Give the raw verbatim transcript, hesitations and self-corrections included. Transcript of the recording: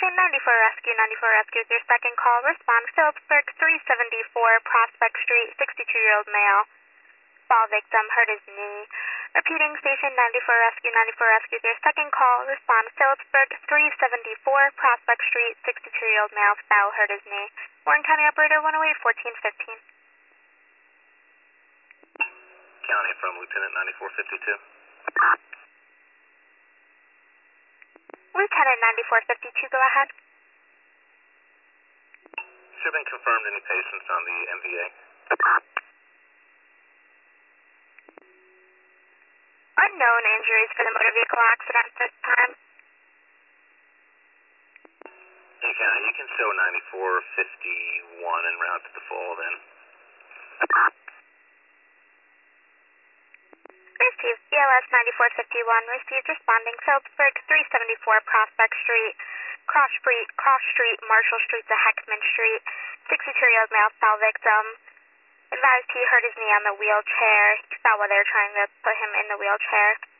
ninety-four Rescue, ninety-four Rescue is your second call. Respond Phillipsburg, three seventy-four Prospect Street, sixty-two-year-old male. Fall victim hurt his knee. Repeating, station ninety-four Rescue, ninety-four Rescue is your second call. Respond Phillipsburg, three seventy-four Prospect Street, sixty-two-year-old male. Fell hurt his knee. Warren County Operator one oh eight, fourteen fifteen. County from Lieutenant ninety-four fifty-two. Lieutenant ninety-four fifty-two, go ahead. Should have been confirmed any patients on the M V A. Unknown injuries for the motor vehicle accident this time. You can, you can show ninety-four fifty-one en route to the fall then. Received. B L S ninety-four fifty-one received, responding Phillipsburg, three seventy-four Prospect Street, Cross Street, Cross Street, Marshall Street to Heckman Street. sixty-two-year-old male fell victim. Advised he hurt his knee on the wheelchair. He fell while they were trying to put him in the wheelchair.